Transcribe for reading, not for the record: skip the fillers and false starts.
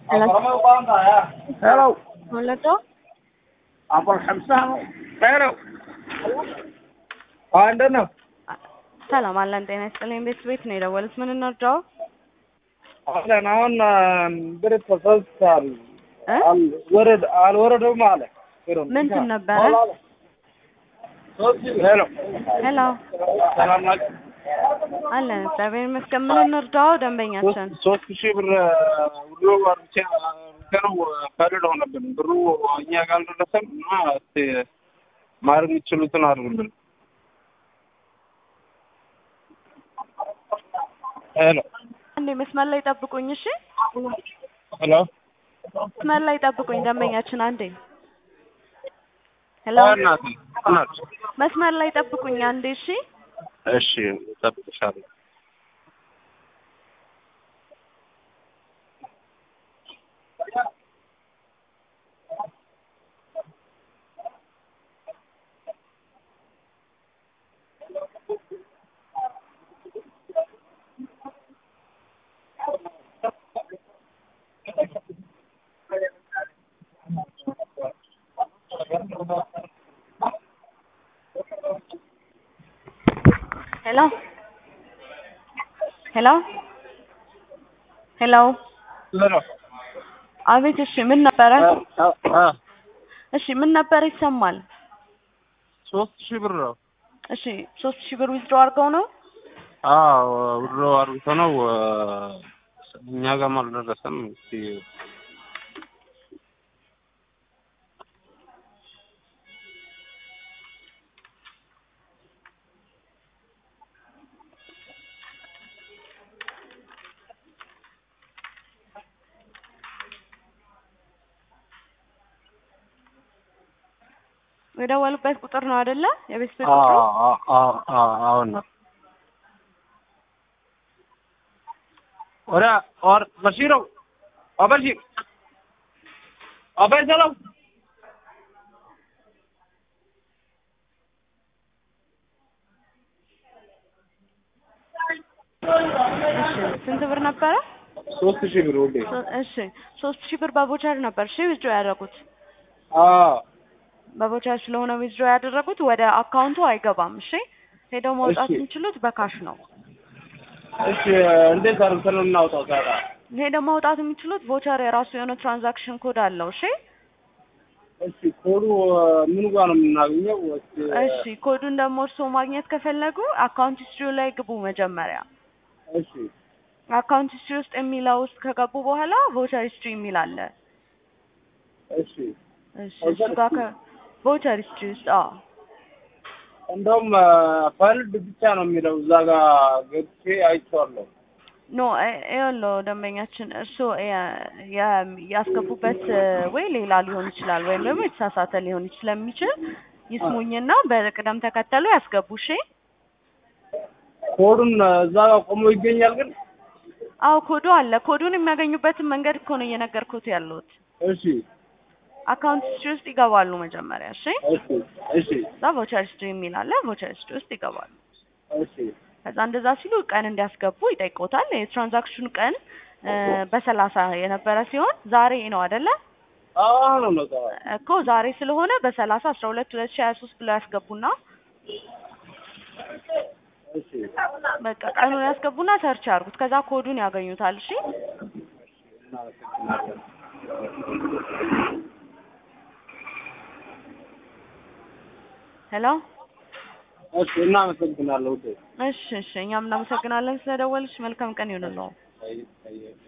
Hello. Molto? أبو الحمصة. Hello. عندنا. ሰላም አለን ጤና ይስጥልኝ ቤት ነው የደወሉት ምን እንርዳው أهلا أنا بريت فصلت الورد ما له ምንድን ነበረ ሄሎ ሄሎ ሰላም ናችሁ አለን እግዚአብሔር ይመስገን ምን እንርዳው ደንበኛችን 3000 ብር ብሩ ወርቻ ከነው ፈርደው ነበር ብሩ እኛ ጋር አልደረሰም እና ማድረግ ይችሉትን አድርጉልን ሄሎ አንዴ መስመር ላይ ጠብቁኝ እሺ ሄሎ መስመር ላይ ጠብቁኝ ደንበኛችን አንዴ ሄሎ እናት መስመር ላይ ጠብቁኝ አንዴ እሺ እሺ ጠብቅሻለሁ ሄሎ ሄሎ ሄሎ ሄሎ አቤት እሺ ምን ነበረ እሺ ምን ነበር ይሰማል 3000 ብር ነው እሺ 3000 ብር ዊዝድሮ አድርገው ነው አዎ ብሩ አድርገው ነው እኛ ጋር አልደረሰም እስቲ የደወሉበት ቁጥር ነው አይደለ የቤት ቁጥር አዎ ነው ورا और बशीरो अबशी अबे चलो ስንት ብር ነበረ 3000 ብር ወዴ እሺ 3000 ብር በቦቸር ነበር እሺ ዊዝድሮ ያደረጉት በቦቸር ስለሆነ ዊዝድሮ ያደረጉት ወደ አካውንቱ አይገባም እሺ ሄደው ማውጣት የሚችሉት በካሽ ነው እሺ እንዴት አድርገን እናውጣው ታዲያ ሄደው ማውጣት የሚችሉት ቦቸር የራሱ የሆነ ትራንዛክሽን ኮድ አለው እሺ እሺ ኮዱ ምን ጋር ነው የምናገኘው እሺ ኮዱን ደግሞ እርሶ ማግኘት ከፈለጉ አካውንት ሂስትሪ ላይ ግቡ መጀመሪያ እሺ አካውንት ሂስትሪ ውስጥ የሚለው ውስጥ ከገቡ በኋላ ቮቸር ሂስትሪ የሚል አለ እሺ እሱ ጋር ቮቸር ሂስትሪ ውስጥ እንደውም ፈልድ ብቻ ነው የሚለው እዛ ጋር ገብቼ አይቼዋለሁ ኖ ይኸውልዎ ደንበኛችን እርሶ ያስገቡበት ወይ ሌላ ሊሆን ይችላል ወይም ደግሞ የተሳሳተ ሊሆን ስለሚችል ይስሙኝና በቅደም ተከተሉ ያስገቡ እሺ ኮዱን እዛ ጋር ቆሞ ይገኛል ግን አዎ ኮዱ አለ ኮዱን የሚያገኙበትን መንገድ እኮ ነው እየነገርኩት ያለሁት እሺ አካውንት ሂስትሪ ውስጥ ይገባሉ መጀመሪያ እሺ እሺ ቮቸር ሂስትሪ የሚል አለ ቮቸር ሂስትሪ ውስጥ ይገባሉ እሺ ከዛ እንደዛ ሲሉ ቀን እንዲያስገቡ ይጠይቆታል የትራንዛክሽኑ ቀን በ30 የነበረ ሲሆን ዛሬ ነው አይደለ ነው ነው እኮ ዛሬ ስለሆነ በ30 12 2023 ብለው ያስገቡና እሺ በቃ ቀኑን ያስገቡና ሰርች ያርጉት ከዛ ኮዱን ያገኙታል እሺ ሄሎ እሺ እናመሰግናለሁ እሺ እኛም እናመሰግናለን ስለደወልሽ መልካም ቀን ይሁንልዎ